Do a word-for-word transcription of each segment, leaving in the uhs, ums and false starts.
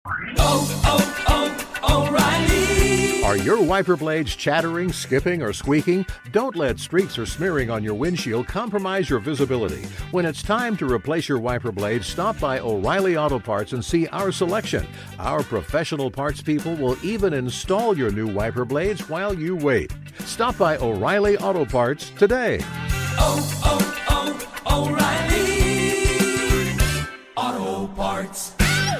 Oh, oh, oh, O'Reilly. Are your wiper blades chattering, skipping, or squeaking? Don't let streaks or smearing on your windshield compromise your visibility. When it's time to replace your wiper blades, stop by O'Reilly Auto Parts and see our selection. Our professional parts people will even install your new wiper blades while you wait. Stop by O'Reilly Auto Parts today. Oh, oh, oh, O'Reilly Auto Parts.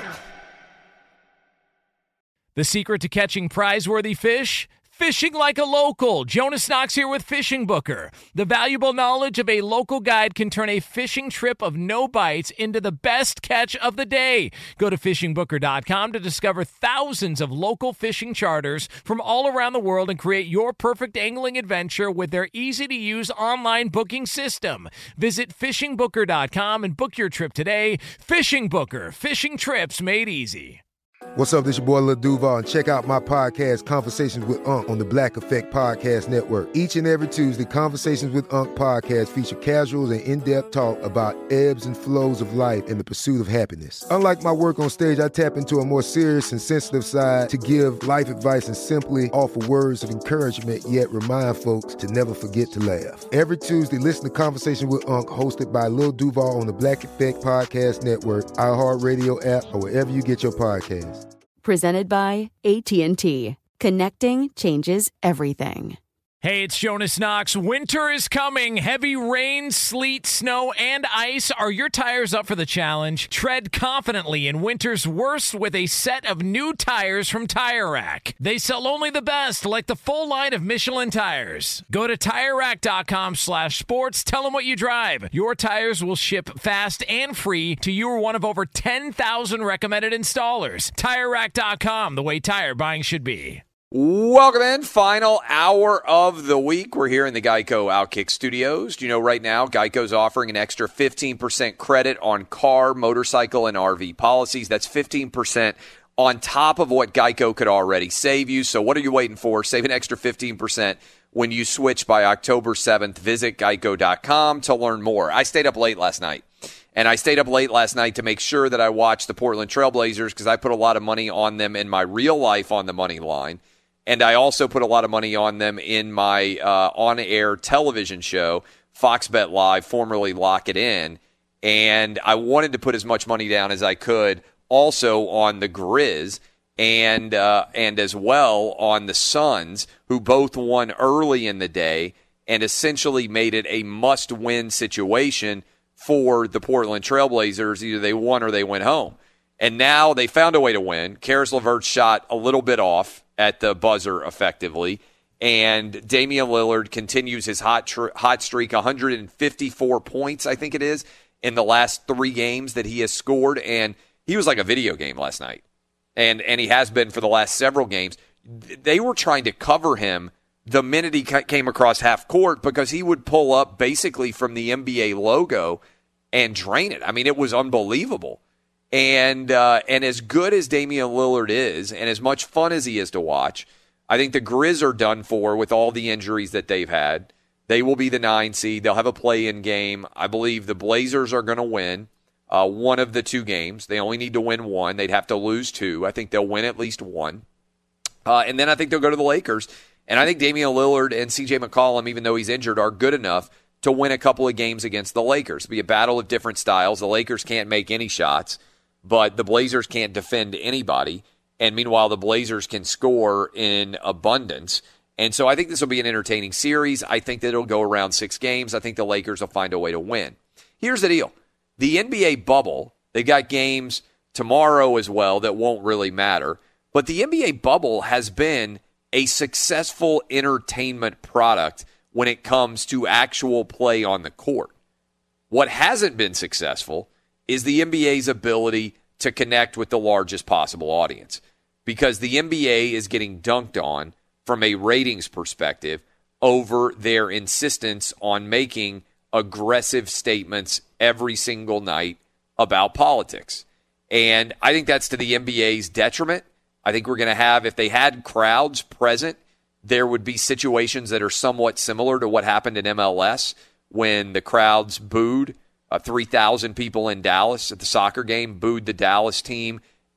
The secret to catching prize-worthy fish? Fishing like a local. Jonas Knox here with Fishing Booker. The valuable knowledge of a local guide can turn a fishing trip of no bites into the best catch of the day. Go to fishing booker dot com to discover thousands of local fishing charters from all around the world and create your perfect angling adventure with their easy-to-use online booking system. Visit fishing booker dot com and book your trip today. Fishing Booker. Fishing trips made easy. What's up, this your boy Lil Duval, and check out my podcast, Conversations with Unc, on the Black Effect Podcast Network. Each and every Tuesday, Conversations with Unc podcast feature casual and in-depth talk about ebbs and flows of life and the pursuit of happiness. Unlike my work on stage, I tap into a more serious and sensitive side to give life advice and simply offer words of encouragement, yet remind folks to never forget to laugh. Every Tuesday, listen to Conversations with Unc, hosted by Lil Duval on the Black Effect Podcast Network, iHeartRadio app, or wherever you get your podcasts. Presented by A T and T. Connecting changes everything. Hey, it's Jonas Knox. Winter is coming. Heavy rain, sleet, snow, and ice. Are your tires up for the challenge? Tread confidently in winter's worst with a set of new tires from Tire Rack. They sell only the best, like the full line of Michelin tires. Go to tire rack dot com slash sports. Tell them what you drive. Your tires will ship fast and free to you or one of over ten thousand recommended installers. tire rack dot com, the way tire buying should be. Welcome in. Final hour of the week. We're here in the Geico Outkick Studios. Do you know right now Geico's offering an extra fifteen percent credit on car, motorcycle, and R V policies. That's fifteen percent on top of what Geico could already save you. So what are you waiting for? Save an extra fifteen percent when you switch by October seventh. Visit geico dot com to learn more. I stayed up late last night. And I stayed up late last night to make sure that I watched the Portland Trailblazers because I put a lot of money on them in my real life on the money line. And I also put a lot of money on them in my uh, on-air television show, Fox Bet Live, formerly Lock It In. And I wanted to put as much money down as I could also on the Grizz and uh, and as well on the Suns, who both won early in the day and essentially made it a must-win situation for the Portland Trailblazers. Either they won or they went home. And now they found a way to win. Karis LeVert shot a little bit off at the buzzer effectively. And Damian Lillard continues his hot tr- hot streak, one hundred fifty-four points, I think it is, in the last three games that he has scored. And he was like a video game last night. And and he has been for the last several games. They were trying to cover him the minute he came across half court because he would pull up basically from the N B A logo and drain it. I mean, it was unbelievable. And uh, and as good as Damian Lillard is, and as much fun as he is to watch, I think the Grizz are done for with all the injuries that they've had. They will be the nine seed. They'll have a play-in game. I believe the Blazers are going to win uh, one of the two games. They only need to win one. They'd have to lose two. I think they'll win at least one. Uh, and then I think they'll go to the Lakers. And I think Damian Lillard and C J McCollum, even though he's injured, are good enough to win a couple of games against the Lakers. It'll be a battle of different styles. The Lakers can't make any shots, but the Blazers can't defend anybody. And meanwhile, the Blazers can score in abundance. And so I think this will be an entertaining series. I think that it'll go around six games. I think the Lakers will find a way to win. Here's the deal. The N B A bubble, they got games tomorrow as well that won't really matter. But the N B A bubble has been a successful entertainment product when it comes to actual play on the court. What hasn't been successful is the N B A's ability to connect with the largest possible audience, because the N B A is getting dunked on from a ratings perspective over their insistence on making aggressive statements every single night about politics. And I think that's to the N B A's detriment. I think we're going to have, if they had crowds present, there would be situations that are somewhat similar to what happened in M L S when the crowds booed. Uh, three thousand people in Dallas at the soccer game booed the Dallas team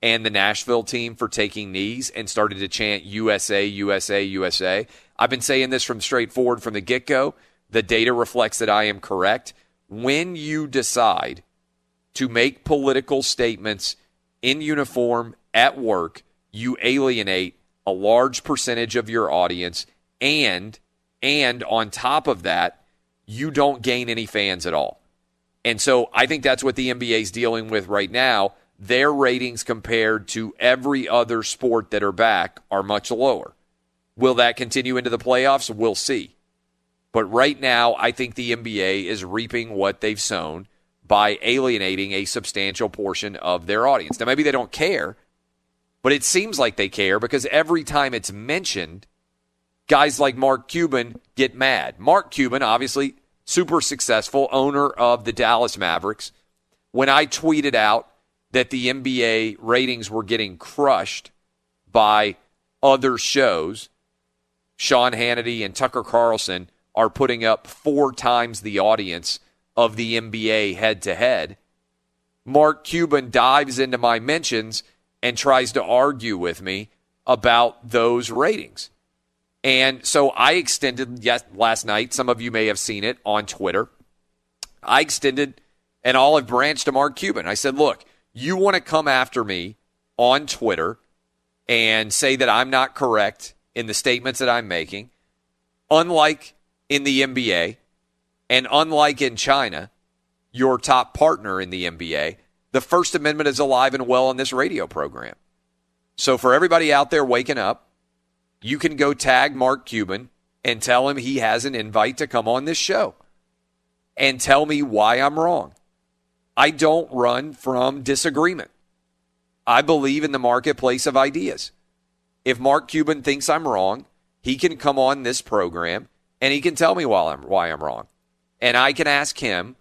and the Nashville team for taking knees and started to chant U S A, U S A, U S A. I've been saying this from straightforward from the get-go. The data reflects that I am correct. When you decide to make political statements in uniform at work, you alienate a large percentage of your audience, and and on top of that, you don't gain any fans at all. And so I think that's what the N B A is dealing with right now. Their ratings compared to every other sport that are back are much lower. Will that continue into the playoffs? We'll see. But right now, I think the N B A is reaping what they've sown by alienating a substantial portion of their audience. Now, maybe they don't care, but it seems like they care because every time it's mentioned, guys like Mark Cuban get mad. Mark Cuban, obviously super successful, owner of the Dallas Mavericks. When I tweeted out that the N B A ratings were getting crushed by other shows, Sean Hannity and Tucker Carlson are putting up four times the audience of the N B A head-to-head. Mark Cuban dives into my mentions and tries to argue with me about those ratings. And so I extended, yes, last night, some of you may have seen it on Twitter, I extended an olive branch to Mark Cuban. I said, look, you want to come after me on Twitter and say that I'm not correct in the statements that I'm making, unlike in the N B A, and unlike in China, your top partner in the N B A, the First Amendment is alive and well on this radio program. So for everybody out there waking up, you can go tag Mark Cuban and tell him he has an invite to come on this show and tell me why I'm wrong. I don't run from disagreement. I believe in the marketplace of ideas. If Mark Cuban thinks I'm wrong, he can come on this program and he can tell me why I'm, why I'm wrong. And I can ask him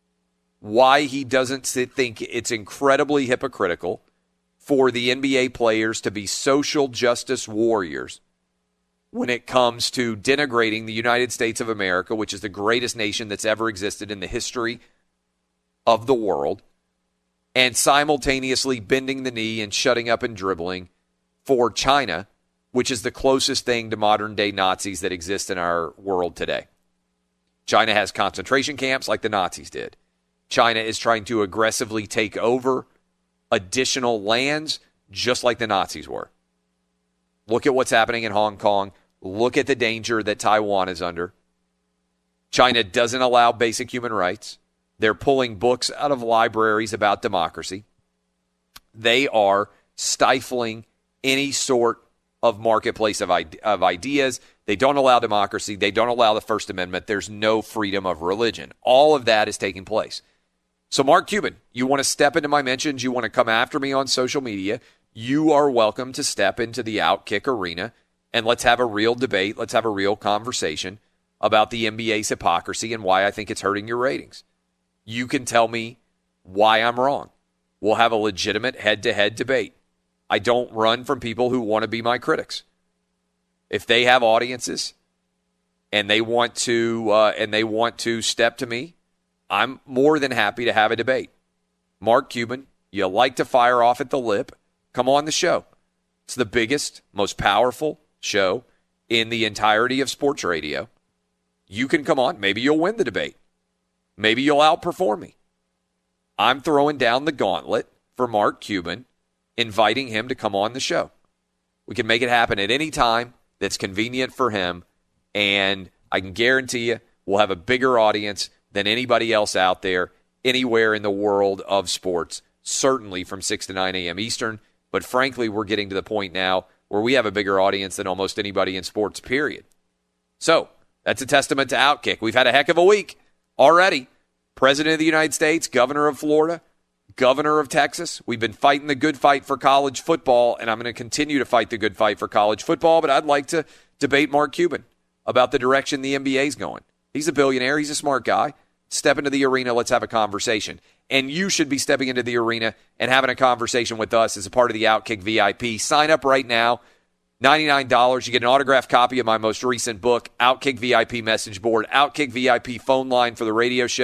why he doesn't think it's incredibly hypocritical for the N B A players to be social justice warriors when it comes to denigrating the United States of America, which is the greatest nation that's ever existed in the history of the world, and simultaneously bending the knee and shutting up and dribbling for China, which is the closest thing to modern-day Nazis that exist in our world today. China has concentration camps like the Nazis did. China is trying to aggressively take over additional lands just like the Nazis were. Look at what's happening in Hong Kong. Look at the danger that Taiwan is under. China doesn't allow basic human rights. They're pulling books out of libraries about democracy. They are stifling any sort of marketplace of, ide- of ideas. They don't allow democracy. They don't allow the First Amendment. There's no freedom of religion. All of that is taking place. So Mark Cuban, you want to step into my mentions, you want to come after me on social media, you are welcome to step into the Outkick arena and let's have a real debate. Let's have a real conversation about the N B A's hypocrisy and why I think it's hurting your ratings. You can tell me why I'm wrong. We'll have a legitimate head-to-head debate. I don't run from people who want to be my critics. If they have audiences and they want to uh, and they want to step to me, I'm more than happy to have a debate. Mark Cuban, you like to fire off at the lip, come on the show. It's the biggest, most powerful show in the entirety of sports radio. You can come on. Maybe you'll win the debate. Maybe you'll outperform me. I'm throwing down the gauntlet for Mark Cuban, inviting him to come on the show. We can make it happen at any time that's convenient for him, and I can guarantee you we'll have a bigger audience than anybody else out there anywhere in the world of sports, certainly from six to nine a.m. Eastern. But frankly, we're getting to the point now where we have a bigger audience than almost anybody in sports, period. So that's a testament to Outkick. We've had a heck of a week already. President of the United States, Governor of Florida, Governor of Texas. We've been fighting the good fight for college football, and I'm going to continue to fight the good fight for college football, but I'd like to debate Mark Cuban about the direction the N B A is going. He's a billionaire. He's a smart guy. Step into the arena. Let's have a conversation. And you should be stepping into the arena and having a conversation with us as a part of the Outkick V I P. Sign up right now. ninety-nine dollars. You get an autographed copy of my most recent book, Outkick V I P message board, Outkick V I P phone line for the radio show,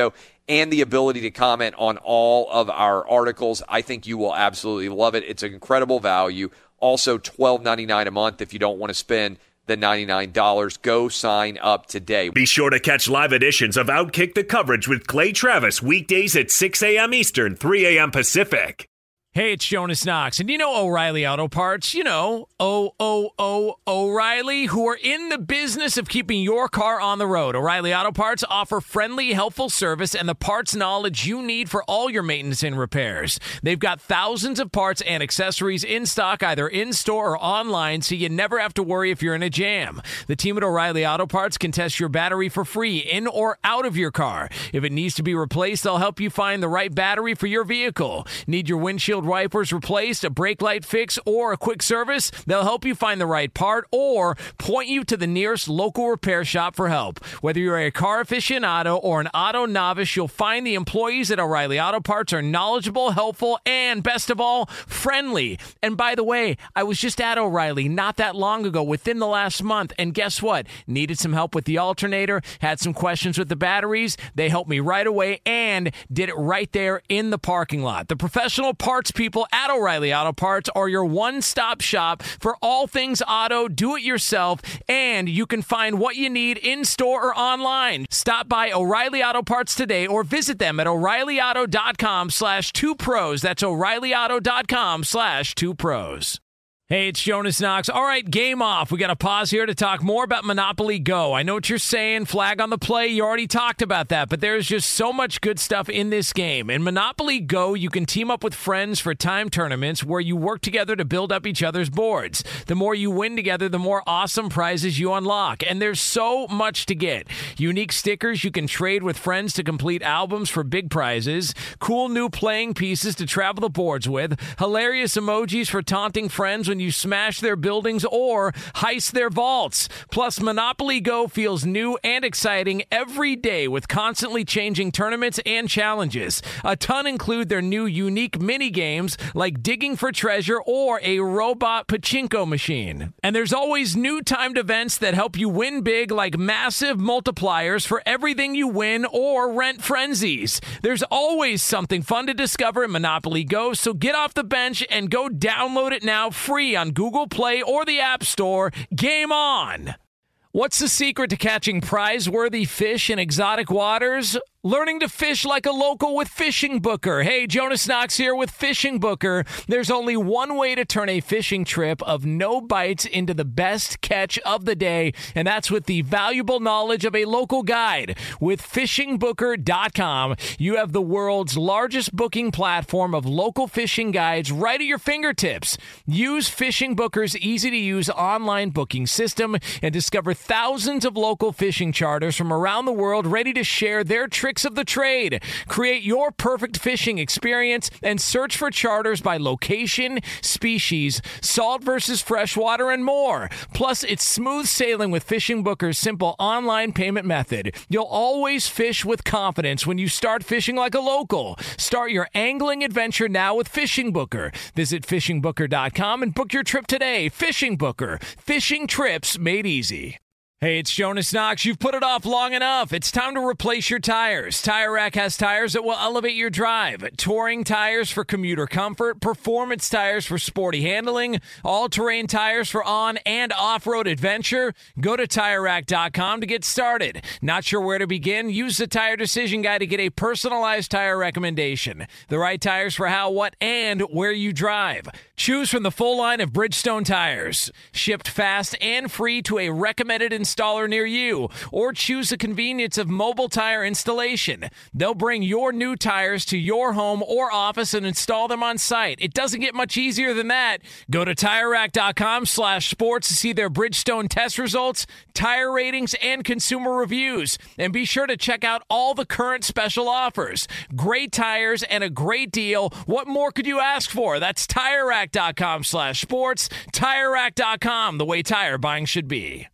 and the ability to comment on all of our articles. I think you will absolutely love it. It's an incredible value. Also, twelve ninety-nine a month if you don't want to spend the ninety-nine dollars. Go sign up today. Be sure to catch live editions of Outkick the Coverage with Clay Travis weekdays at six a.m. Eastern, three a.m. Pacific. Hey, it's Jonas Knox, and you know O'Reilly Auto Parts, you know, O O O O'Reilly, who are in the business of keeping your car on the road. O'Reilly Auto Parts offer friendly, helpful service and the parts knowledge you need for all your maintenance and repairs. They've got thousands of parts and accessories in stock, either in-store or online, so you never have to worry if you're in a jam. The team at O'Reilly Auto Parts can test your battery for free in or out of your car. If it needs to be replaced, they'll help you find the right battery for your vehicle. Need your windshield wipers replaced, a brake light fix, or a quick service? They'll help you find the right part or point you to the nearest local repair shop for help. Whether you're a car aficionado or an auto novice, you'll find the employees at O'Reilly Auto Parts are knowledgeable, helpful, and best of all, friendly. And by the way, I was just at O'Reilly not that long ago, within the last month, and guess what? Needed some help with the alternator, had some questions with the batteries. They helped me right away and did it right there in the parking lot. The professional parts people at O'Reilly Auto Parts are your one-stop shop for all things auto, do-it-yourself, and you can find what you need in-store or online. Stop by O'Reilly Auto Parts today or visit them at o'reillyauto.com slash two pros. That's o'reillyauto.com slash two pros. Hey, it's Jonas Knox. All right, game off. We got to pause here to talk more about Monopoly Go. I know what you're saying, flag on the play. You already talked about that, but there's just so much good stuff in this game. In Monopoly Go, you can team up with friends for time tournaments where you work together to build up each other's boards. The more you win together, the more awesome prizes you unlock. And there's so much to get. Unique stickers you can trade with friends to complete albums for big prizes. Cool new playing pieces to travel the boards with. Hilarious emojis for taunting friends when you smash their buildings or heist their vaults. Plus, Monopoly Go feels new and exciting every day with constantly changing tournaments and challenges. A ton include their new unique mini games like digging for treasure or a robot pachinko machine. And there's always new timed events that help you win big, like massive multipliers for everything you win or rent frenzies. There's always something fun to discover in Monopoly Go, so get off the bench and go download it now free on Google Play or the App Store. Game on! What's the secret to catching prize-worthy fish in exotic waters? Learning to fish like a local with Fishing Booker. Hey, Jonas Knox here with Fishing Booker. There's only one way to turn a fishing trip of no bites into the best catch of the day, and that's with the valuable knowledge of a local guide. With fishing booker dot com, you have the world's largest booking platform of local fishing guides right at your fingertips. Use Fishing Booker's easy-to-use online booking system and discover thousands of local fishing charters from around the world ready to share their tricks of the trade. Create your perfect fishing experience and search for charters by location, species, salt versus freshwater, and more. Plus, it's smooth sailing with Fishing Booker's simple online payment method. You'll always fish with confidence when you start fishing like a local. Start your angling adventure now with Fishing Booker. Visit fishing booker dot com and book your trip today. Fishing Booker. Fishing trips made easy. Hey, it's Jonas Knox. You've put it off long enough. It's time to replace your tires. Tire Rack has tires that will elevate your drive. Touring tires for commuter comfort, performance tires for sporty handling, all-terrain tires for on- and off-road adventure. Go to tire rack dot com to get started. Not sure where to begin? Use the Tire Decision Guide to get a personalized tire recommendation. The right tires for how, what, and where you drive. Choose from the full line of Bridgestone tires. Shipped fast and free to a recommended installer near you, or choose the convenience of mobile tire installation. They'll bring your new tires to your home or office and install them on site. It doesn't get much easier than that. Go to tire rack dot com slash sports to see their Bridgestone test results, tire ratings, and consumer reviews. And be sure to check out all the current special offers. Great tires and a great deal. What more could you ask for? That's tire rack dot com slash sports. tire rack dot com, the way tire buying should be.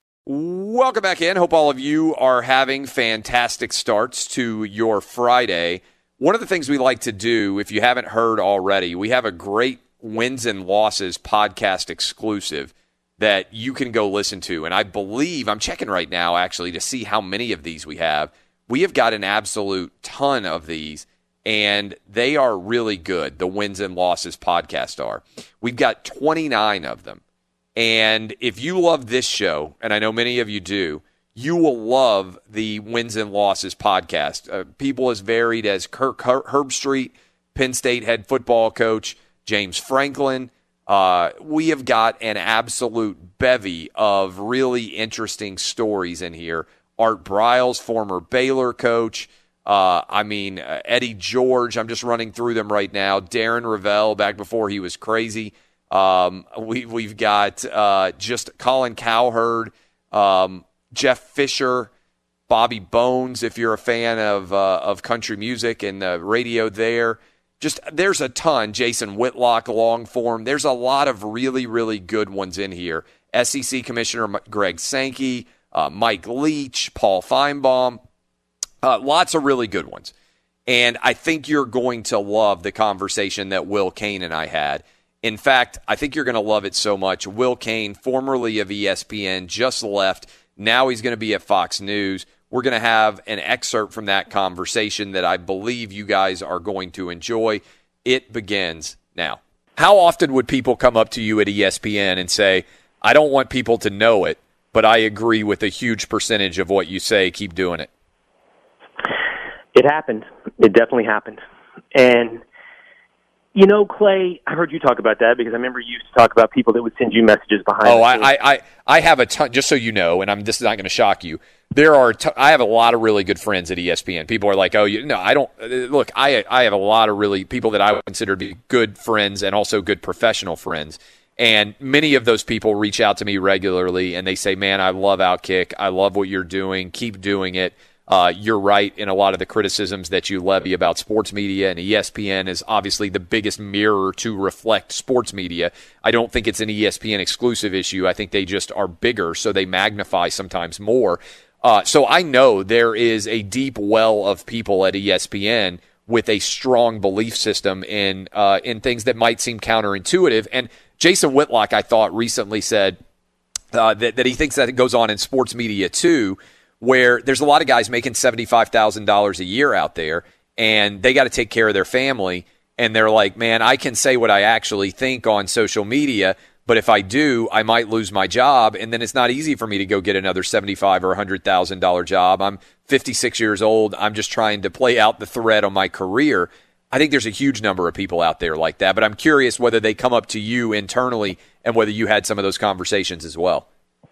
Welcome back in. Hope all of you are having fantastic starts to your Friday. One of the things we like to do, if you haven't heard already, we have a great Wins and Losses podcast exclusive that you can go listen to. And I believe, I'm checking right now actually to see how many of these we have. We have got an absolute ton of these, and they are really good. The Wins and Losses podcast are. We've got twenty-nine of them. And if you love this show, and I know many of you do, you will love the Wins and Losses podcast. Uh, people as varied as Kirk Her- Herbstreit, Penn State head football coach, James Franklin. Uh, we have got an absolute bevy of really interesting stories in here. Art Briles, former Baylor coach. Uh, I mean, uh, Eddie George. I'm just running through them right now. Darren Ravel, back before he was crazy. Um, we, we've got uh, just Colin Cowherd, um, Jeff Fisher, Bobby Bones, if you're a fan of uh, of country music and the radio there. Just there's a ton. Jason Whitlock, long form. There's a lot of really, really good ones in here. S E C Commissioner Greg Sankey, uh, Mike Leach, Paul Feinbaum. Uh, lots of really good ones. And I think you're going to love the conversation that Will Cain and I had. In fact, I think you're going to love it so much. Will Cain, formerly of E S P N, just left. Now he's going to be at Fox News. We're going to have an excerpt from that conversation that I believe you guys are going to enjoy. It begins now. How often would people come up to you at E S P N and say, I don't want people to know it, but I agree with a huge percentage of what you say. Keep doing it. It happened. It definitely happened. And, you know, Clay, I heard you talk about that because I remember you used to talk about people that would send you messages behind Oh, the I, scenes. I, I, I have a ton, just so you know, and I'm this is not going to shock you. There are, t- I have a lot of really good friends at E S P N. People are like, oh, you know, I don't, look, I, I have a lot of really people that I would consider to be good friends and also good professional friends. And many of those people reach out to me regularly and they say, man, I love Outkick. I love what you're doing. Keep doing it. Uh, you're right in a lot of the criticisms that you levy about sports media, and E S P N is obviously the biggest mirror to reflect sports media. I don't think it's an E S P N exclusive issue. I think they just are bigger, so they magnify sometimes more. Uh, so I know there is a deep well of people at E S P N with a strong belief system in uh, in things that might seem counterintuitive. And Jason Whitlock, I thought, recently said uh, that, that he thinks that it goes on in sports media too, where there's a lot of guys making seventy-five thousand dollars a year out there, and they got to take care of their family, and they're like, man, I can say what I actually think on social media, but if I do, I might lose my job, and then it's not easy for me to go get another seventy-five thousand dollars or one hundred thousand dollars job. I'm fifty-six years old. I'm just trying to play out the thread on my career. I think there's a huge number of people out there like that, but I'm curious whether they come up to you internally and whether you had some of those conversations as well.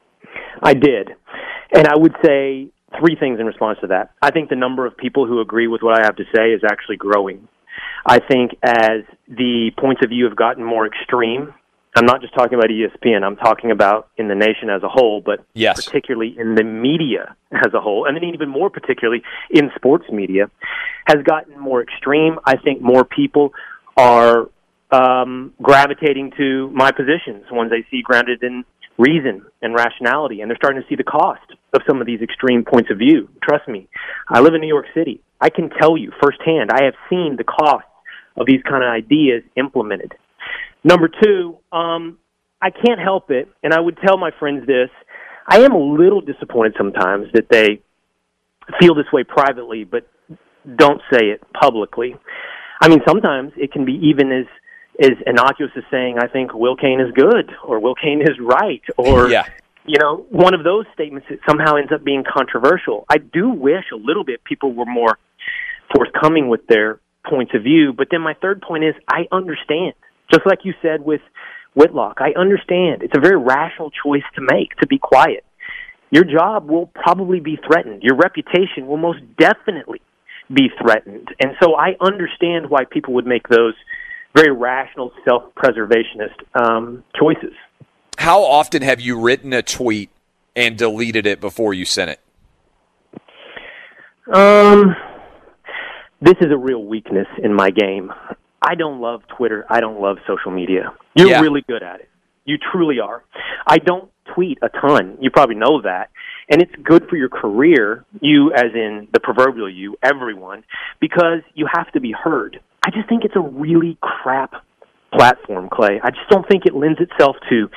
I did. And I would say three things in response to that. I think the number of people who agree with what I have to say is actually growing. I think as the points of view have gotten more extreme, I'm not just talking about E S P N, I'm talking about in the nation as a whole, but yes. particularly in the media as a whole, and then even more particularly in sports media, has gotten more extreme. I think more people are um, gravitating to my positions, ones they see grounded in reason and rationality, and they're starting to see the cost of some of these extreme points of view. Trust me, I live in New York City. I can tell you firsthand, I have seen the cost of these kind of ideas implemented. Number two, um, I can't help it, and I would tell my friends this, I am a little disappointed sometimes that they feel this way privately, but don't say it publicly. I mean, sometimes it can be even as is innocuous as saying, I think Will Cain is good, or Will Cain is right, or, yeah. you know, one of those statements that somehow ends up being controversial. I do wish a little bit people were more forthcoming with their points of view, but then my third point is I understand. Just like you said with Whitlock, I understand. It's a very rational choice to make, to be quiet. Your job will probably be threatened. Your reputation will most definitely be threatened. And so I understand why people would make those very rational, self-preservationist um, choices. How often have you written a tweet and deleted it before you sent it? Um, this is a real weakness in my game. I don't love Twitter. I don't love social media. You're yeah. really good at it. You truly are. I don't tweet a ton. You probably know that. And it's good for your career, you as in the proverbial you, everyone, because you have to be heard. I just think it's a really crap platform, Clay. I just don't think it lends itself to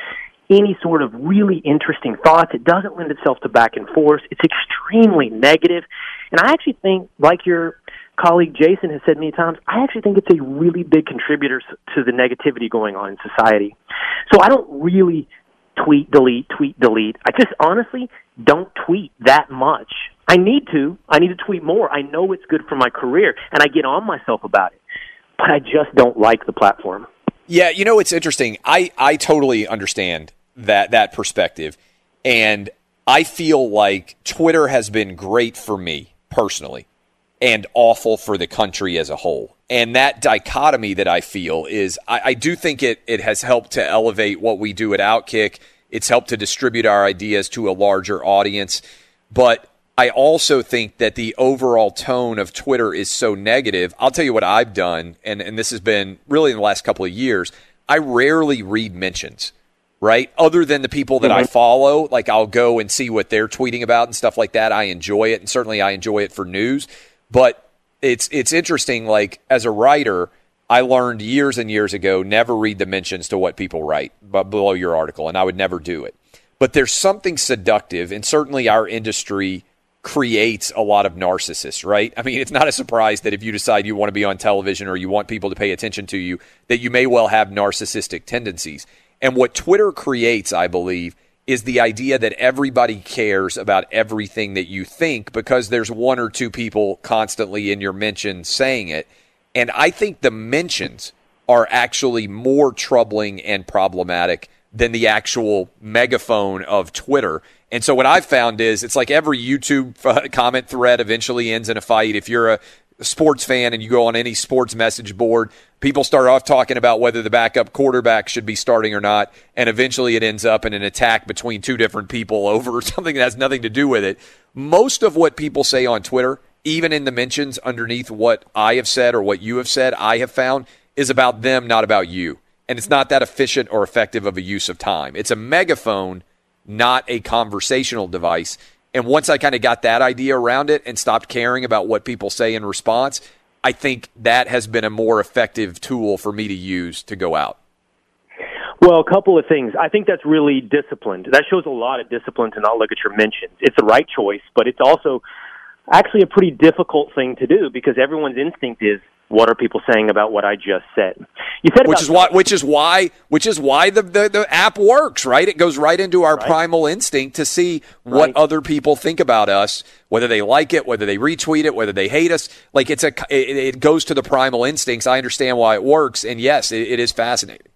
any sort of really interesting thoughts. It doesn't lend itself to back and forth. It's extremely negative. And I actually think, like your colleague Jason has said many times, I actually think it's a really big contributor to the negativity going on in society. So I don't really tweet, delete, tweet, delete. I just honestly don't tweet that much. I need to. I need to tweet more. I know it's good for my career, and I get on myself about it. But I just don't like the platform. Yeah, you know, it's interesting. I, I totally understand that that perspective. And I feel like Twitter has been great for me personally and awful for the country as a whole. And that dichotomy that I feel is I, I do think it, it has helped to elevate what we do at Outkick. It's helped to distribute our ideas to a larger audience. But I also think that the overall tone of Twitter is so negative. I'll tell you what I've done, and, and this has been really in the last couple of years. I rarely read mentions, right? Other than the people that mm-hmm. I follow, like I'll go and see what they're tweeting about and stuff like that. I enjoy it, and certainly I enjoy it for news. But it's it's interesting, like as a writer, I learned years and years ago, never read the mentions to what people write but below your article, and I would never do it. But there's something seductive, and certainly our industry creates a lot of narcissists, right? I mean, it's not a surprise that if you decide you want to be on television or you want people to pay attention to you, that you may well have narcissistic tendencies. And what Twitter creates, I believe, is the idea that everybody cares about everything that you think because there's one or two people constantly in your mentions saying it. And I think the mentions are actually more troubling and problematic than the actual megaphone of Twitter. And so what I've found is it's like every YouTube comment thread eventually ends in a fight. If you're a sports fan and you go on any sports message board, people start off talking about whether the backup quarterback should be starting or not, and eventually it ends up in an attack between two different people over something that has nothing to do with it. Most of what people say on Twitter, even in the mentions underneath what I have said or what you have said, I have found, is about them, not about you. And it's not that efficient or effective of a use of time. It's a megaphone, not a conversational device. And once I kind of got that idea around it and stopped caring about what people say in response, I think that has been a more effective tool for me to use to go out. Well, a couple of things. I think that's really disciplined. That shows a lot of discipline to not look at your mentions. It's the right choice, but it's also actually a pretty difficult thing to do because everyone's instinct is, what are people saying about what I just said? You said which is why, which is why, which is why the, the, the app works, right? It goes right into our right. primal instinct to see what right. other people think about us, whether they like it, whether they retweet it, whether they hate us. Like it's a, it, it goes to the primal instincts. I understand why it works, and yes, it, it is fascinating.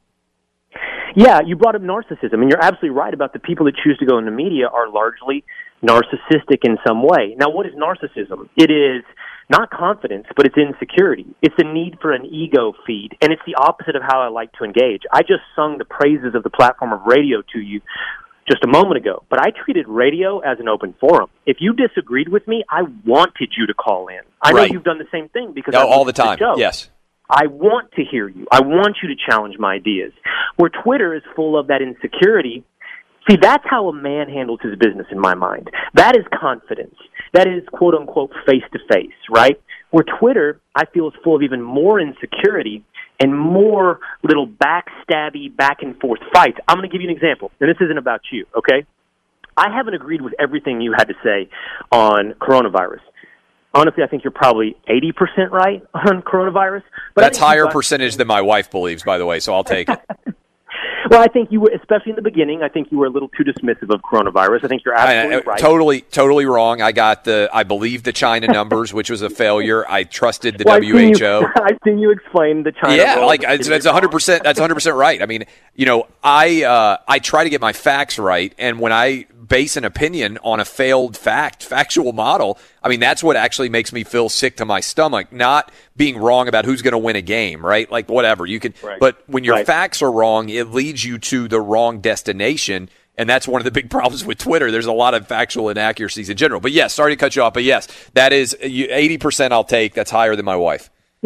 Yeah, you brought up narcissism, and you're absolutely right about the people that choose to go into media are largely narcissistic in some way. Now, what is narcissism? It is not confidence, but it's insecurity. It's a need for an ego feed, and it's the opposite of how I like to engage. I just sung the praises of the platform of radio to you just a moment ago, but I treated radio as an open forum. If you disagreed with me, I wanted you to call in. I right. know you've done the same thing because no, I all the time. The yes. I want to hear you. I want you to challenge my ideas. Where Twitter is full of that insecurity, see, that's how a man handles his business in my mind. That is confidence. That is, quote-unquote, face-to-face, right? Where Twitter, I feel, is full of even more insecurity and more little backstabby, back-and-forth fights. I'm going to give you an example, and this isn't about you, okay? I haven't agreed with everything you had to say on coronavirus. Honestly, I think you're probably eighty percent right on coronavirus. But that's higher percentage than my wife believes, by the way, so I'll take it. Well, I think you were, especially in the beginning, I think you were a little too dismissive of coronavirus. I think you're absolutely I, right. Totally, totally wrong. I got the, I believe the China numbers, which was a failure. I trusted the well, W H O. I've seen, I've seen you explain the China. Yeah, like it's, that's one hundred percent. That's one hundred percent right. I mean, you know, I uh, I try to get my facts right, and when I base an opinion on a failed fact, factual model, I mean, that's what actually makes me feel sick to my stomach, not being wrong about who's going to win a game, right? Like, whatever. You can, right. But when your right. facts are wrong, it leads you to the wrong destination, and that's one of the big problems with Twitter. There's a lot of factual inaccuracies in general. But, yes, sorry to cut you off, but, yes, that is eighty percent I'll take. That's higher than my wife.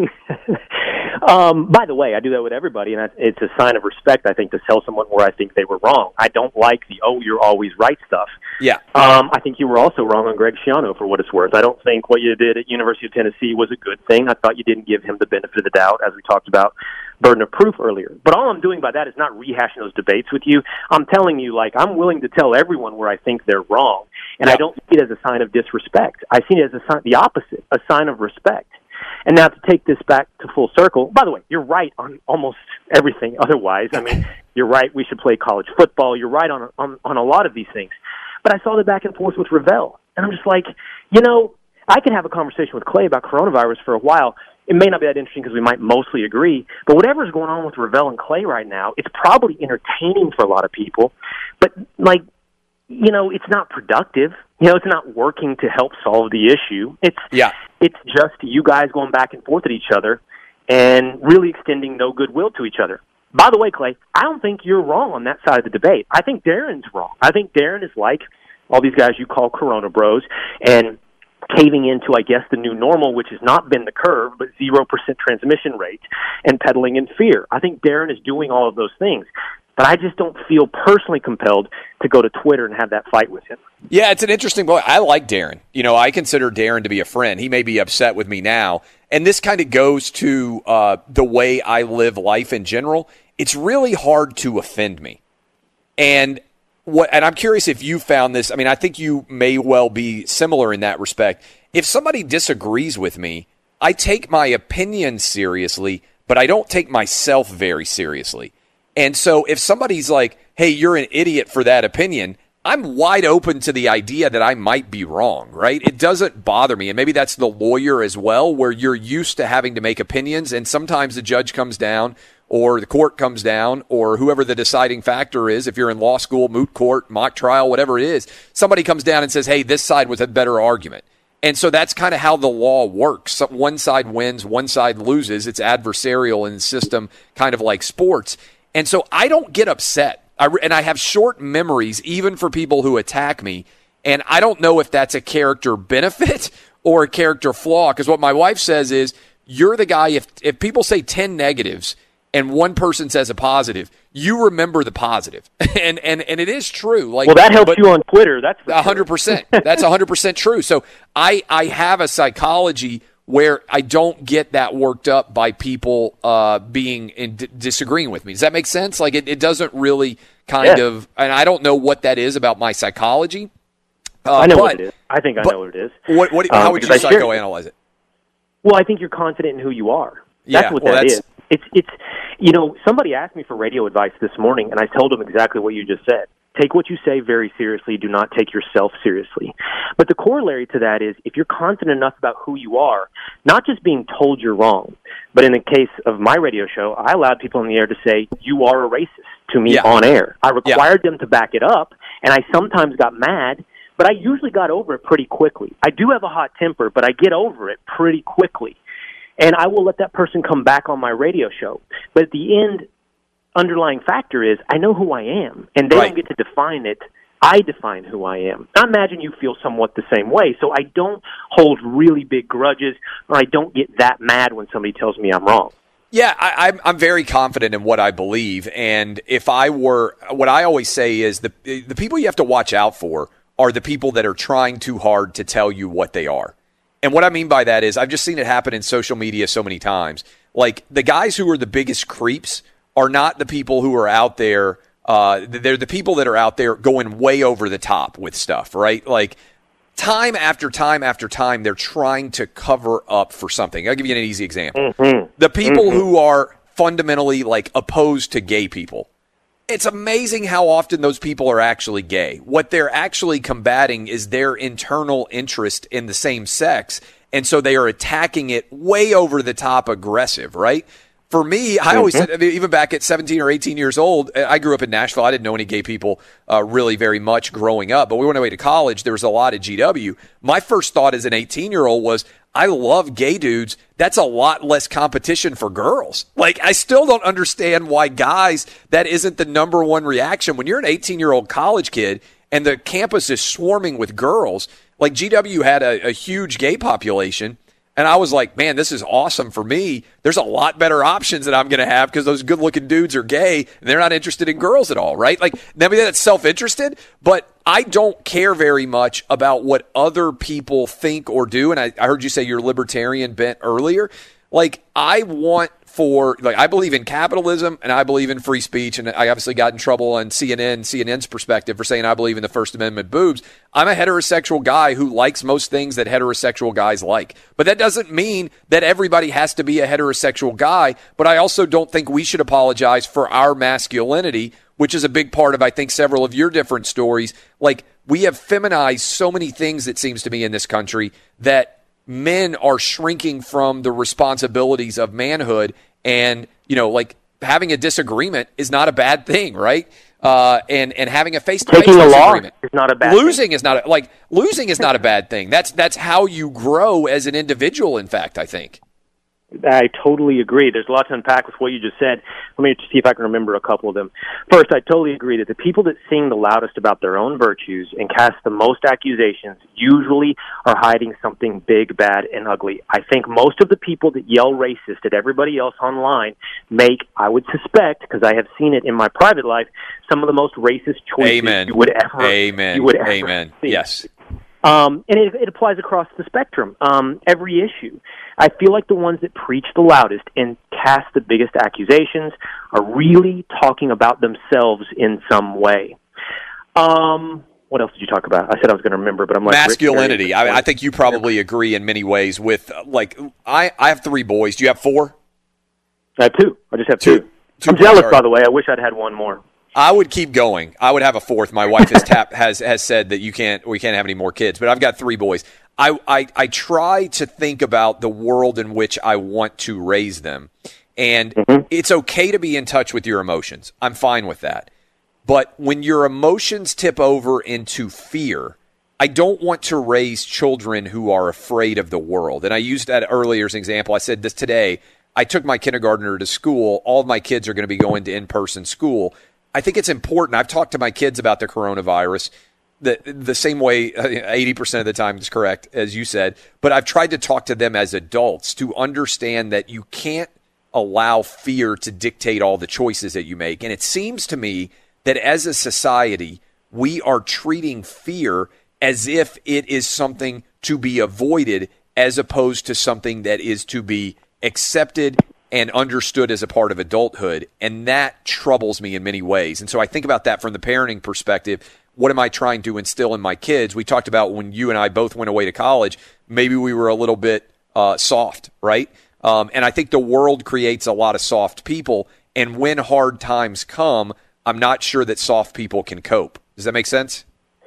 Um, by the way, I do that with everybody, and it's a sign of respect, I think, to tell someone where I think they were wrong. I don't like the, oh, you're always right stuff. Yeah. Um, I think you were also wrong on Greg Schiano, for what it's worth. I don't think what you did at University of Tennessee was a good thing. I thought you didn't give him the benefit of the doubt, as we talked about burden of proof earlier. But all I'm doing by that is not rehashing those debates with you. I'm telling you, like, I'm willing to tell everyone where I think they're wrong. And I don't see it as a sign of disrespect. I see it as a sign, the opposite, a sign of respect. And now to take this back to full circle, by the way, you're right on almost everything otherwise. I mean, you're right, we should play college football. You're right on, on, on a lot of these things. But I saw the back and forth with Ravel. And I'm just like, you know, I can have a conversation with Clay about coronavirus for a while. It may not be that interesting because we might mostly agree. But whatever's going on with Ravel and Clay right now, it's probably entertaining for a lot of people. But, like, you know, it's not productive. You know, it's not working to help solve the issue. It's yeah. It's just you guys going back and forth at each other and really extending no goodwill to each other. By the way, Clay, I don't think you're wrong on that side of the debate. I think Darren's wrong. I think Darren is like all these guys you call Corona bros and caving into, I guess, the new normal, which has not been the curve, but zero percent transmission rate and peddling in fear. I think Darren is doing all of those things. But I just don't feel personally compelled to go to Twitter and have that fight with him. Yeah, it's an interesting point. I like Darren. You know, I consider Darren to be a friend. He may be upset with me now. And this kind of goes to uh, the way I live life in general. It's really hard to offend me. And what? And I'm curious if you found this. I mean, I think you may well be similar in that respect. If somebody disagrees with me, I take my opinion seriously, but I don't take myself very seriously. And so if somebody's like, hey, you're an idiot for that opinion, I'm wide open to the idea that I might be wrong, right? It doesn't bother me. And maybe that's the lawyer as well, where you're used to having to make opinions, and sometimes the judge comes down or the court comes down or whoever the deciding factor is, if you're in law school, moot court, mock trial, whatever it is, somebody comes down and says, hey, this side was a better argument. And so that's kind of how the law works. One side wins, one side loses. It's adversarial in the system, kind of like sports. And so I don't get upset, I, and I have short memories even for people who attack me, and I don't know if that's a character benefit or a character flaw, because what my wife says is, you're the guy, if if people say ten negatives and one person says a positive, you remember the positive. and and and it is true. Like, well, that helps but, you on Twitter. That's one hundred percent. That's one hundred percent true. So I, I have a psychology where I don't get that worked up by people uh, being in d- disagreeing with me. Does that make sense? Like, it, it doesn't really kind yeah. of, and I don't know what that is about my psychology. Uh, I know but, what it is. I think I know what it is. What, what, um, how would you psychoanalyze it? Well, I think you're confident in who you are. Yeah, that's what well, that that's, is. It's, it's, you know, somebody asked me for radio advice this morning, and I told them exactly what you just said. Take what you say very seriously. Do not take yourself seriously. But the corollary to that is, if you're confident enough about who you are, not just being told you're wrong, but in the case of my radio show, I allowed people on the air to say, you are a racist to me yeah. on air. I required yeah. them to back it up, and I sometimes got mad, but I usually got over it pretty quickly. I do have a hot temper, but I get over it pretty quickly. And I will let that person come back on my radio show. But at the end, underlying factor is I know who I am, and they right. don't get to define it. I define who I am. I imagine you feel somewhat the same way, so I don't hold really big grudges, or I don't get that mad when somebody tells me I'm wrong. Yeah, I, I'm I'm very confident in what I believe, and if I were, what I always say is the the people you have to watch out for are the people that are trying too hard to tell you what they are. And what I mean by that is I've just seen it happen in social media so many times. Like, the guys who are the biggest creeps are not the people who are out there. Uh, they're the people that are out there going way over the top with stuff, right? Like, time after time after time, they're trying to cover up for something. I'll give you an easy example. Mm-hmm. The people mm-hmm. who are fundamentally, like, opposed to gay people. It's amazing how often those people are actually gay. What they're actually combating is their internal interest in the same sex, and so they are attacking it way over the top aggressive, right? For me, I always said, I mean, even back at seventeen or eighteen years old, I grew up in Nashville. I didn't know any gay people uh, really very much growing up, but we went away to college. There was a lot at G W. My first thought as an eighteen-year-old was, I love gay dudes. That's a lot less competition for girls. Like, I still don't understand why guys, that isn't the number one reaction. When you're an eighteen-year-old college kid and the campus is swarming with girls, like G W had a, a huge gay population, and I was like, man, this is awesome for me. There's a lot better options that I'm going to have because those good-looking dudes are gay, and they're not interested in girls at all, right? Like, maybe that's self-interested, but I don't care very much about what other people think or do. And I, I heard you say you're libertarian bent earlier. Like, I want for, like, I believe in capitalism and I believe in free speech, and I obviously got in trouble on C N N, C N N's perspective for saying I believe in the First Amendment boobs. I'm a heterosexual guy who likes most things that heterosexual guys like. But that doesn't mean that everybody has to be a heterosexual guy, but I also don't think we should apologize for our masculinity, which is a big part of, I think, several of your different stories. Like, we have feminized so many things, it seems to me, in this country that men are shrinking from the responsibilities of manhood, and, you know, like, having a disagreement is not a bad thing, right? Uh, and, and having a face-to-face Taking a loss disagreement is not a bad losing thing. is not a, like losing is not a bad thing. That's that's how you grow as an individual, in fact, I think. I totally agree. There's a lot to unpack with what you just said. Let me see if I can remember a couple of them. First, I totally agree that the people that sing the loudest about their own virtues and cast the most accusations usually are hiding something big, bad, and ugly. I think most of the people that yell racist at everybody else online make, I would suspect, because I have seen it in my private life, some of the most racist choices Amen. you would ever Amen. You would ever Amen. see. Yes. Um, and it, it applies across the spectrum, um, every issue. I feel like the ones that preach the loudest and cast the biggest accusations are really talking about themselves in some way. Um, what else did you talk about? I said I was going to remember, but I'm like... Masculinity. I, I think you probably agree in many ways with, like, I, I have three boys. Do you have four? I have two. I just have two. Two. two I'm jealous, boys, by the way. I wish I'd had one more. I would keep going. I would have a fourth. My wife has tap, has has said that you can't we can't have any more kids, but I've got three boys. I, I I try to think about the world in which I want to raise them. And mm-hmm. it's okay to be in touch with your emotions. I'm fine with that. But when your emotions tip over into fear, I don't want to raise children who are afraid of the world. And I used that earlier as an example. I said this today. I took my kindergartner to school. All of my kids are going to be going to in-person school. I think it's important. I've talked to my kids about the coronavirus the the same way eighty percent of the time is correct, as you said. But I've tried to talk to them as adults to understand that you can't allow fear to dictate all the choices that you make. And it seems to me that as a society, we are treating fear as if it is something to be avoided as opposed to something that is to be accepted and understood as a part of adulthood. And that troubles me in many ways. And so I think about that from the parenting perspective. What am I trying to instill in my kids? We talked about when you and I both went away to college, maybe we were a little bit uh, soft, right? Um, and I think the world creates a lot of soft people. And when hard times come, I'm not sure that soft people can cope. Does that make sense?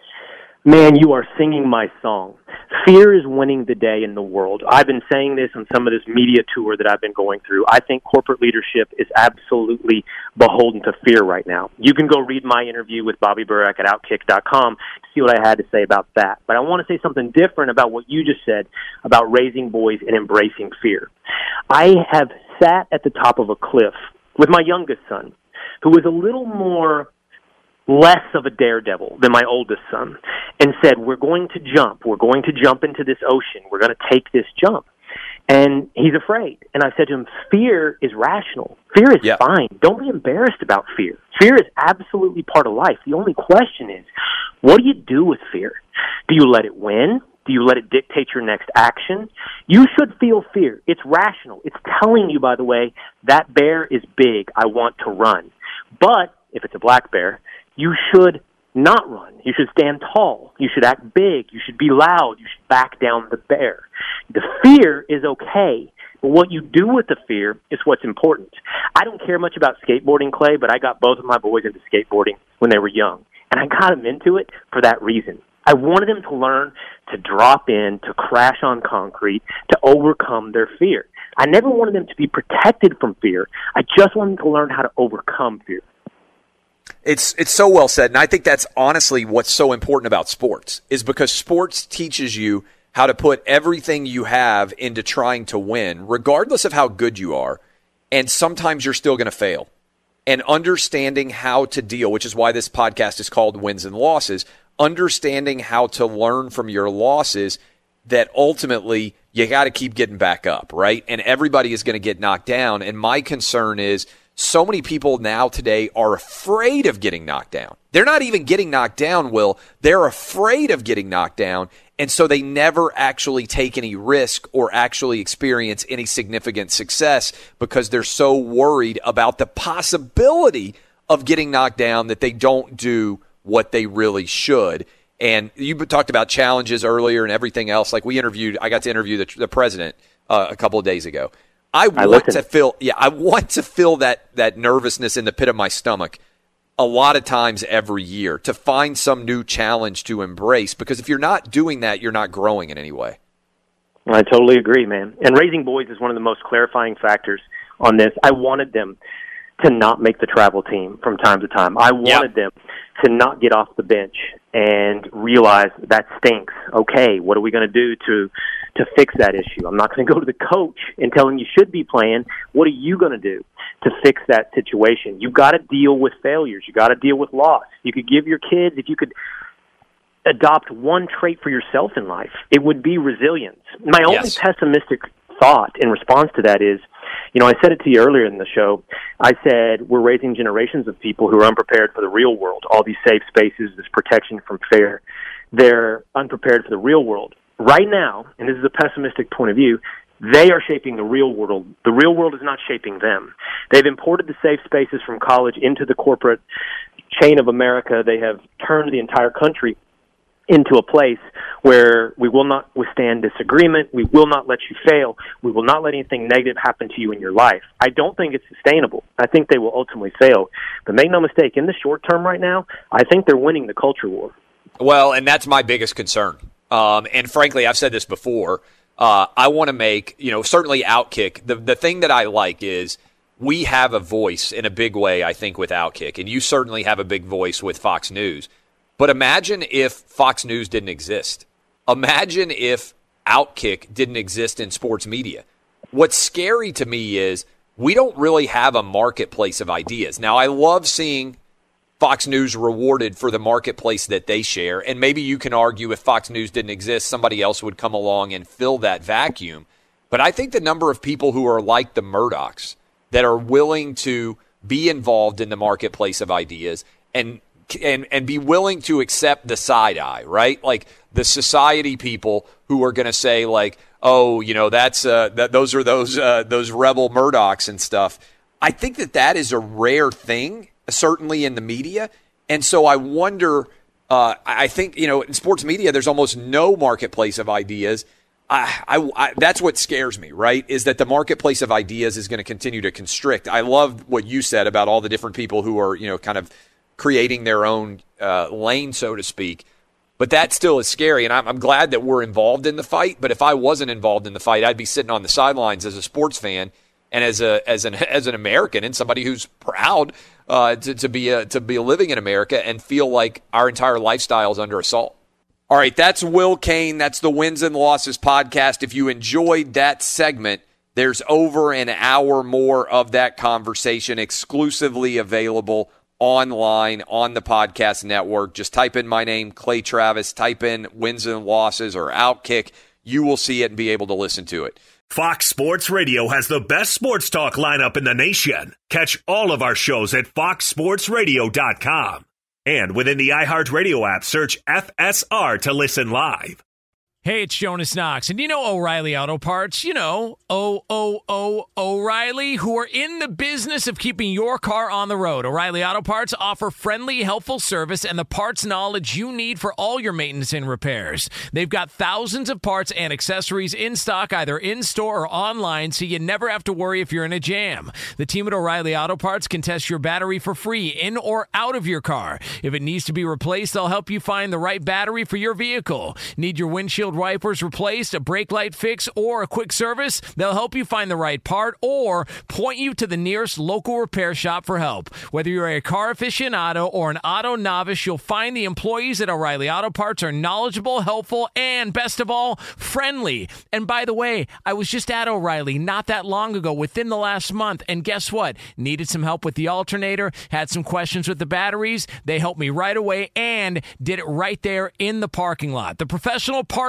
Man, you are singing my song. Fear is winning the day in the world. I've been saying this on some of this media tour that I've been going through. I think corporate leadership is absolutely beholden to fear right now. You can go read my interview with Bobby Burek at Outkick dot com to see what I had to say about that. But I want to say something different about what you just said about raising boys and embracing fear. I have sat at the top of a cliff with my youngest son, who was a little more less of a daredevil than my oldest son, and said, we're going to jump. We're going to jump into this ocean. We're going to take this jump. And he's afraid. And I said to him, fear is rational. Fear is yeah. fine. Don't be embarrassed about fear. Fear is absolutely part of life. The only question is, what do you do with fear? Do you let it win? Do you let it dictate your next action? You should feel fear. It's rational. It's telling you, by the way, that bear is big. I want to run. But if it's a black bear, you should not run. You should stand tall. You should act big. You should be loud. You should back down the bear. The fear is okay, but what you do with the fear is what's important. I don't care much about skateboarding, Clay, but I got both of my boys into skateboarding when they were young, and I got them into it for that reason. I wanted them to learn to drop in, to crash on concrete, to overcome their fear. I never wanted them to be protected from fear. I just wanted them to learn how to overcome fear. It's it's so well said, and I think that's honestly what's so important about sports, is because sports teaches you how to put everything you have into trying to win, regardless of how good you are, and sometimes you're still going to fail. And understanding how to deal, which is why this podcast is called Wins and Losses, understanding how to learn from your losses, that ultimately you got to keep getting back up, right? And everybody is going to get knocked down, and my concern is so many people now today are afraid of getting knocked down. They're not even getting knocked down, Will. They're afraid of getting knocked down, and so they never actually take any risk or actually experience any significant success because they're so worried about the possibility of getting knocked down that they don't do what they really should. And you talked about challenges earlier and everything else. Like we interviewed, I got to interview the, the president uh, a couple of days ago. I want I to feel, yeah, I want to feel that that nervousness in the pit of my stomach a lot of times every year to find some new challenge to embrace. Because if you're not doing that, you're not growing in any way. I totally agree, man. And raising boys is one of the most clarifying factors on this. I wanted them to not make the travel team from time to time. I wanted yep. them to not get off the bench and realize that stinks. Okay, what are we going to do to to fix that issue? I'm not going to go to the coach and tell him you should be playing. What are you going to do to fix that situation? You've got to deal with failures. You've got to deal with loss. You could give your kids, if you could adopt one trait for yourself in life, it would be resilience. My only yes. pessimistic thought in response to that is, you know, I said it to you earlier in the show. I said we're raising generations of people who are unprepared for the real world, all these safe spaces, this protection from fear. They're unprepared for the real world. Right now, and this is a pessimistic point of view, they are shaping the real world. The real world is not shaping them. They've imported the safe spaces from college into the corporate chain of America. They have turned the entire country into a place where we will not withstand disagreement, we will not let you fail, we will not let anything negative happen to you in your life. I don't think it's sustainable. I think they will ultimately fail. But make no mistake, in the short term right now, I think they're winning the culture war. Well, and that's my biggest concern. Um, and frankly, I've said this before, uh, I want to make, you know, certainly Outkick. The, the thing that I like is we have a voice in a big way, I think, with Outkick. And you certainly have a big voice with Fox News. But imagine if Fox News didn't exist. Imagine if Outkick didn't exist in sports media. What's scary to me is we don't really have a marketplace of ideas. Now, I love seeing Fox News rewarded for the marketplace that they share. And maybe you can argue if Fox News didn't exist, somebody else would come along and fill that vacuum. But I think the number of people who are like the Murdochs that are willing to be involved in the marketplace of ideas and And and be willing to accept the side eye, right? Like the society people who are going to say, like, oh, you know, that's uh, that those are those uh, those rebel Murdochs and stuff. I think that that is a rare thing, certainly in the media. And so I wonder. Uh, I think you know, in sports media, there's almost no marketplace of ideas. I, I, I that's what scares me, right? Is that the marketplace of ideas is going to continue to constrict. I love what you said about all the different people who are, you know, kind of creating their own uh, lane, so to speak. But that still is scary, and I'm, I'm glad that we're involved in the fight. But if I wasn't involved in the fight, I'd be sitting on the sidelines as a sports fan and as a as an as an American and somebody who's proud uh, to, to be a, to be living in America and feel like our entire lifestyle is under assault. All right, that's Will Cain. That's the Wins and Losses podcast. If you enjoyed that segment, there's over an hour more of that conversation exclusively available online on the podcast network. Just type in my name, Clay Travis, type in Wins and Losses or Outkick. You will see it and be able to listen to it. Fox Sports Radio has the best sports talk lineup in the nation. Catch all of our shows at fox sports radio dot com. And within the iHeartRadio app, search F S R to listen live. Hey, it's Jonas Knox, and you know O'Reilly Auto Parts, you know, O O O O'Reilly, who are in the business of keeping your car on the road. O'Reilly Auto Parts offer friendly, helpful service and the parts knowledge you need for all your maintenance and repairs. They've got thousands of parts and accessories in stock, either in-store or online, so you never have to worry if you're in a jam. The team at O'Reilly Auto Parts can test your battery for free in or out of your car. If it needs to be replaced, they'll help you find the right battery for your vehicle. Need your windshield wipers replaced, a brake light fix, or a quick service? They'll help you find the right part or point you to the nearest local repair shop for help. Whether you're a car aficionado or an auto novice, you'll find the employees at O'Reilly Auto Parts are knowledgeable, helpful, and best of all, friendly. And by the way, I was just at O'Reilly not that long ago, within the last month, and guess what? Needed some help with the alternator, had some questions with the batteries. They helped me right away and did it right there in the parking lot. The professional parts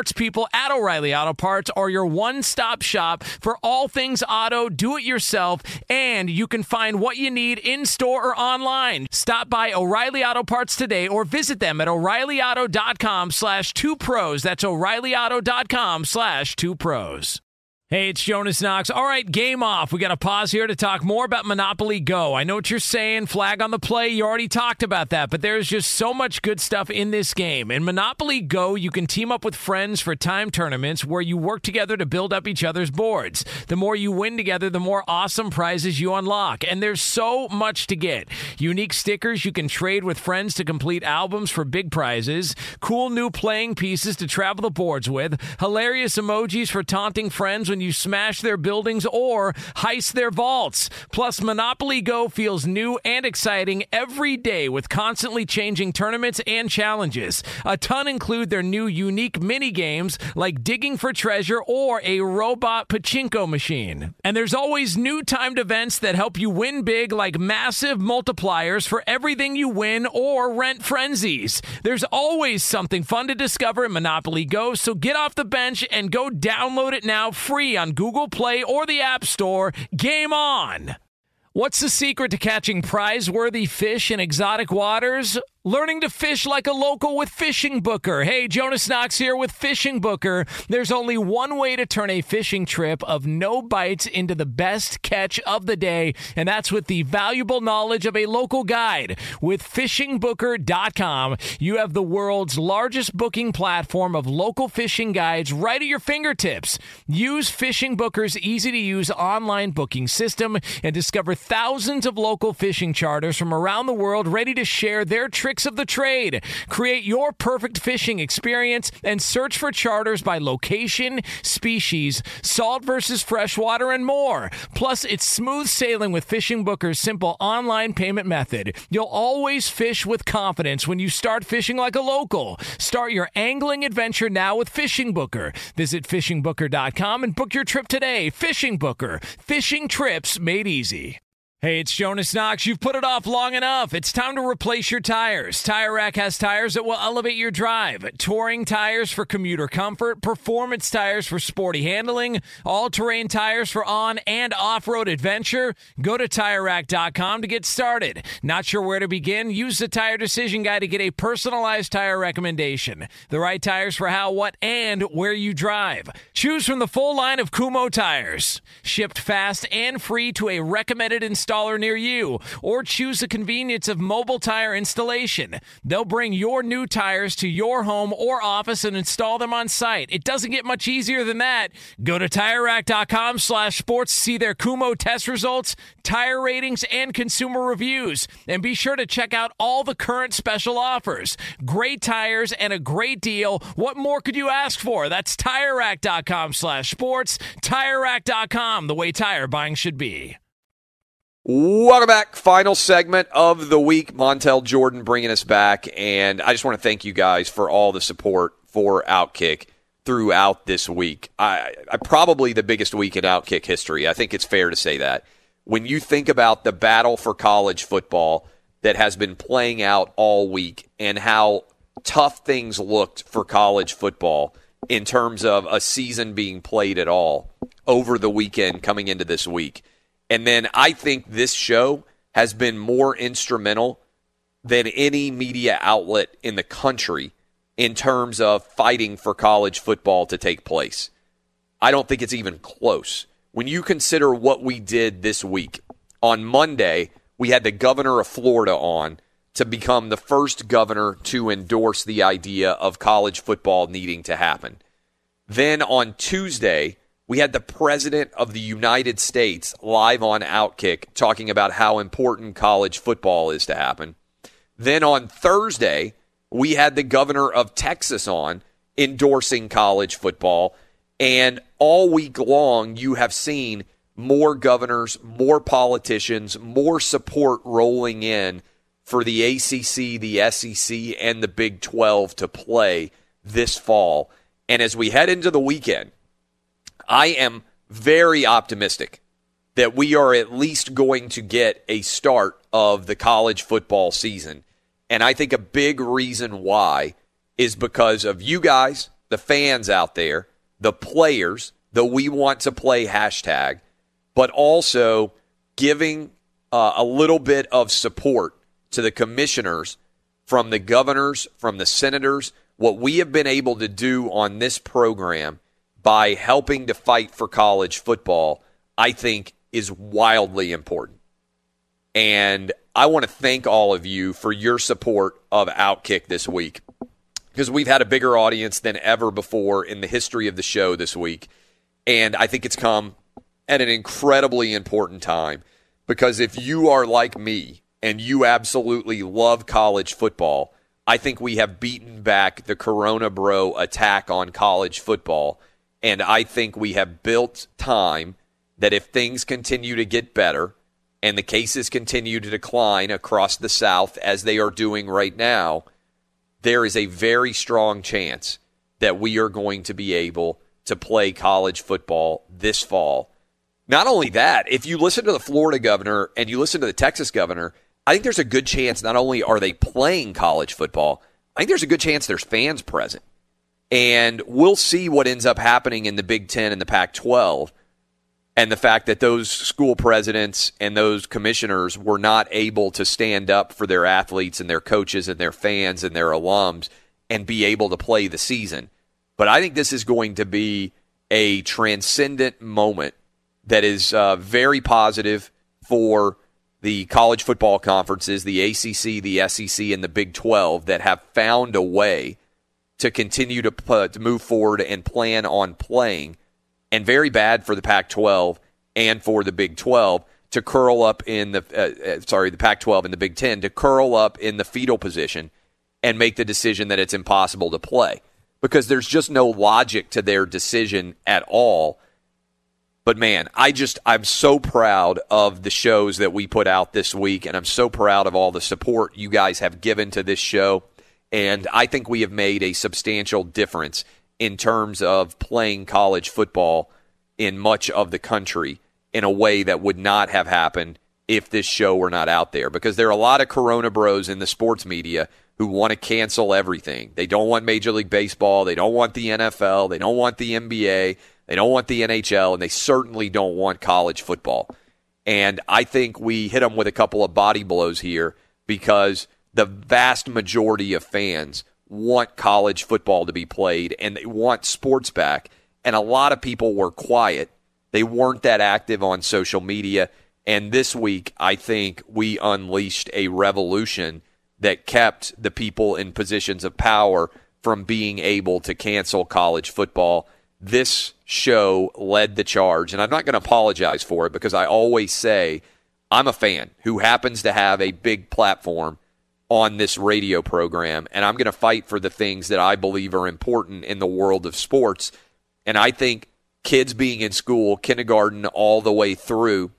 parts people at O'Reilly Auto Parts are your one-stop shop for all things auto, do-it-yourself, and you can find what you need in-store or online. Stop by O'Reilly Auto Parts today or visit them at o'reillyauto.com slash two pros. That's o'reillyauto.com slash two pros. Hey, it's Jonas Knox. All right, game off. We got to pause here to talk more about Monopoly Go. I know what you're saying, flag on the play. You already talked about that, but there's just so much good stuff in this game. In Monopoly Go, you can team up with friends for time tournaments where you work together to build up each other's boards. The more you win together, the more awesome prizes you unlock, and there's so much to get. Unique stickers you can trade with friends to complete albums for big prizes, cool new playing pieces to travel the boards with, hilarious emojis for taunting friends when you smash their buildings or heist their vaults. Plus, Monopoly Go feels new and exciting every day with constantly changing tournaments and challenges. A ton include their new unique mini games like digging for treasure or a robot pachinko machine. And there's always new timed events that help you win big, like massive multipliers for everything you win or rent frenzies. There's always something fun to discover in Monopoly Go, so get off the bench and go download it now free on Google Play or the App Store. Game on! What's the secret to catching prize-worthy fish in exotic waters? Learning to fish like a local with Fishing Booker. Hey, Jonas Knox here with Fishing Booker. There's only one way to turn a fishing trip of no bites into the best catch of the day, and that's with the valuable knowledge of a local guide. With fishing booker dot com, you have the world's largest booking platform of local fishing guides right at your fingertips. Use Fishing Booker's easy-to-use online booking system and discover thousands of local fishing charters from around the world ready to share their tricks of the trade. Create your perfect fishing experience and search for charters by location, species, salt versus freshwater, and more. Plus, it's smooth sailing with Fishing Booker's simple online payment method. You'll always fish with confidence when you start fishing like a local. Start your angling adventure now with Fishing Booker. Visit fishing booker dot com and book your trip today. Fishing Booker. Fishing trips made easy. Hey, it's Jonas Knox. You've put it off long enough. It's time to replace your tires. Tire Rack has tires that will elevate your drive. Touring tires for commuter comfort, performance tires for sporty handling, all-terrain tires for on- and off-road adventure. Go to tire rack dot com to get started. Not sure where to begin? Use the Tire Decision Guide to get a personalized tire recommendation. The right tires for how, what, and where you drive. Choose from the full line of Kumho tires. Shipped fast and free to a recommended installer near you, or choose the convenience of mobile tire installation. They'll bring your new tires to your home or office and install them on site. It doesn't get much easier than that. Go to tire rack dot com slash sports to see their Kumho test results, tire ratings, and consumer reviews. And be sure to check out all the current special offers. Great tires and a great deal. What more could you ask for? That's tire rack dot com slash sports. tire rack dot com, the way tire buying should be. Welcome back. Final segment of the week. Montel Jordan bringing us back. And I just want to thank you guys for all the support for Outkick throughout this week. I, I probably the biggest week in Outkick history. I think it's fair to say that. When you think about the battle for college football that has been playing out all week and how tough things looked for college football in terms of a season being played at all over the weekend coming into this week. And then I think this show has been more instrumental than any media outlet in the country in terms of fighting for college football to take place. I don't think it's even close. When you consider what we did this week, on Monday, we had the governor of Florida on to become the first governor to endorse the idea of college football needing to happen. Then on Tuesday, we had the President of the United States live on Outkick talking about how important college football is to happen. Then on Thursday, we had the governor of Texas on endorsing college football. And all week long, you have seen more governors, more politicians, more support rolling in for the A C C, the S E C, and the Big twelve to play this fall. And as we head into the weekend, I am very optimistic that we are at least going to get a start of the college football season. And I think a big reason why is because of you guys, the fans out there, the players, the we want to play hashtag, but also giving uh, a little bit of support to the commissioners from the governors, from the senators, what we have been able to do on this program by helping to fight for college football, I think is wildly important. And I want to thank all of you for your support of Outkick this week, because we've had a bigger audience than ever before in the history of the show this week. And I think it's come at an incredibly important time, because if you are like me and you absolutely love college football, I think we have beaten back the Corona Bro attack on college football. And I think we have built time that if things continue to get better and the cases continue to decline across the South as they are doing right now, there is a very strong chance that we are going to be able to play college football this fall. Not only that, if you listen to the Florida governor and you listen to the Texas governor, I think there's a good chance not only are they playing college football, I think there's a good chance there's fans present. And we'll see what ends up happening in the Big Ten and the Pac twelve, and the fact that those school presidents and those commissioners were not able to stand up for their athletes and their coaches and their fans and their alums and be able to play the season. But I think this is going to be a transcendent moment that is uh, very positive for the college football conferences, the A C C, the S E C, and the Big twelve, that have found a way to continue to, uh, to move forward and plan on playing, and very bad for the Pac twelve and for the Big twelve to curl up in the uh, uh, sorry the Pac twelve and the Big Ten to curl up in the fetal position and make the decision that it's impossible to play, because there's just no logic to their decision at all. But man, I just I'm so proud of the shows that we put out this week, and I'm so proud of all the support you guys have given to this show. And I think we have made a substantial difference in terms of playing college football in much of the country in a way that would not have happened if this show were not out there. Because there are a lot of Corona Bros in the sports media who want to cancel everything. They don't want Major League Baseball. They don't want the N F L. They don't want the N B A. They don't want the N H L. And they certainly don't want college football. And I think we hit them with a couple of body blows here, because the vast majority of fans want college football to be played, and they want sports back. And a lot of people were quiet. They weren't that active on social media. And this week, I think we unleashed a revolution that kept the people in positions of power from being able to cancel college football. This show led the charge, and I'm not going to apologize for it, because I always say I'm a fan who happens to have a big platform on this radio program, and I'm going to fight for the things that I believe are important in the world of sports. And I think kids being in school, kindergarten all the way through,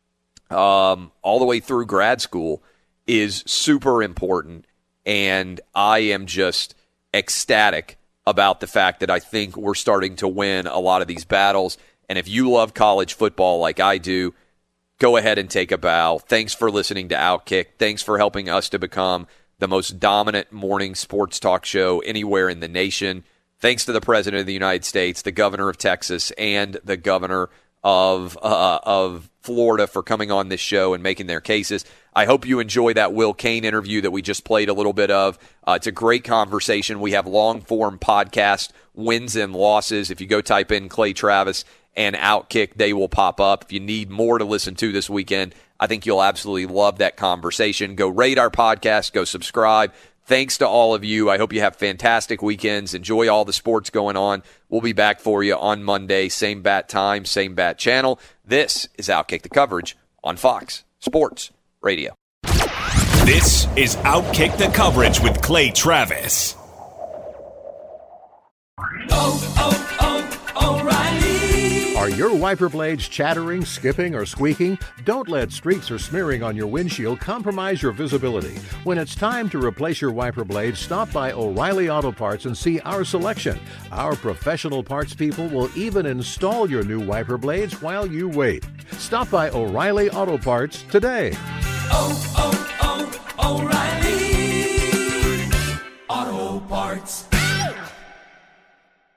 um, all the way through grad school, is super important. And I am just ecstatic about the fact that I think we're starting to win a lot of these battles. And if you love college football like I do, go ahead and take a bow. Thanks for listening to Outkick. Thanks for helping us to become the most dominant morning sports talk show anywhere in the nation. Thanks to the President of the United States, the Governor of Texas, and the Governor of uh, of Florida for coming on this show and making their cases. I hope you enjoy that Will Cain interview that we just played a little bit of. Uh, it's a great conversation. We have long-form podcast wins and losses. If you go type in Clay Travis and Outkick, they will pop up. If you need more to listen to this weekend, I think you'll absolutely love that conversation. Go rate our podcast. Go subscribe. Thanks to all of you. I hope you have fantastic weekends. Enjoy all the sports going on. We'll be back for you on Monday. Same bat time, same bat channel. This is Outkick the Coverage on Fox Sports Radio. This is Outkick the Coverage with Clay Travis. Oh, oh, oh, O'Reilly. Are your wiper blades chattering, skipping, or squeaking? Don't let streaks or smearing on your windshield compromise your visibility. When it's time to replace your wiper blades, stop by O'Reilly Auto Parts and see our selection. Our professional parts people will even install your new wiper blades while you wait. Stop by O'Reilly Auto Parts today. Oh, oh, oh, O'Reilly. Auto Parts.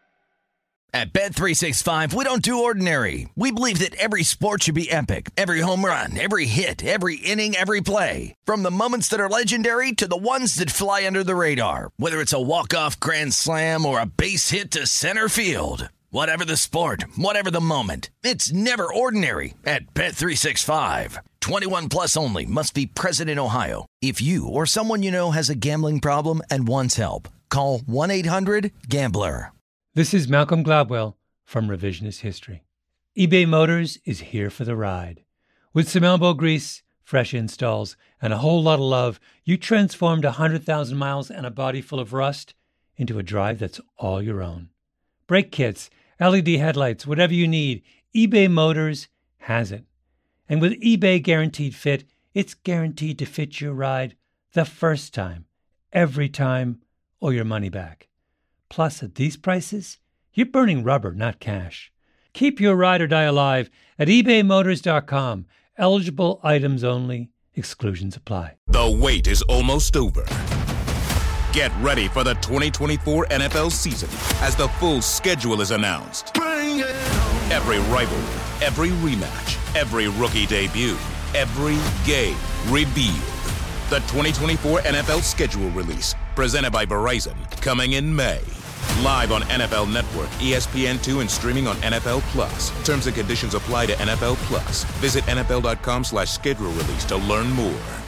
At Bet three sixty-five, we don't do ordinary. We believe that every sport should be epic. Every home run, every hit, every inning, every play. From the moments that are legendary to the ones that fly under the radar. Whether it's a walk-off grand slam or a base hit to center field. Whatever the sport, whatever the moment. It's never ordinary at Bet three sixty-five. twenty-one plus only. Must be present in Ohio. If you or someone you know has a gambling problem and wants help, call one eight hundred gambler. This is Malcolm Gladwell from Revisionist History. eBay Motors is here for the ride. With some elbow grease, fresh installs, and a whole lot of love, you transformed one hundred thousand miles and a body full of rust into a drive that's all your own. Brake kits, L E D headlights, whatever you need, eBay Motors has it. And with eBay Guaranteed Fit, it's guaranteed to fit your ride the first time, every time, or your money back. Plus, at these prices, you're burning rubber, not cash. Keep your ride or die alive at ebay motors dot com. Eligible items only. Exclusions apply. The wait is almost over. Get ready for the twenty twenty-four N F L season as the full schedule is announced. Every rivalry, every rematch, every rookie debut, every game revealed. The twenty twenty-four N F L schedule release, presented by Verizon, coming in May. Live on N F L Network, E S P N two, and streaming on N F L Plus. Terms and conditions apply to N F L Plus. Visit N F L dot com slash schedule release to learn more.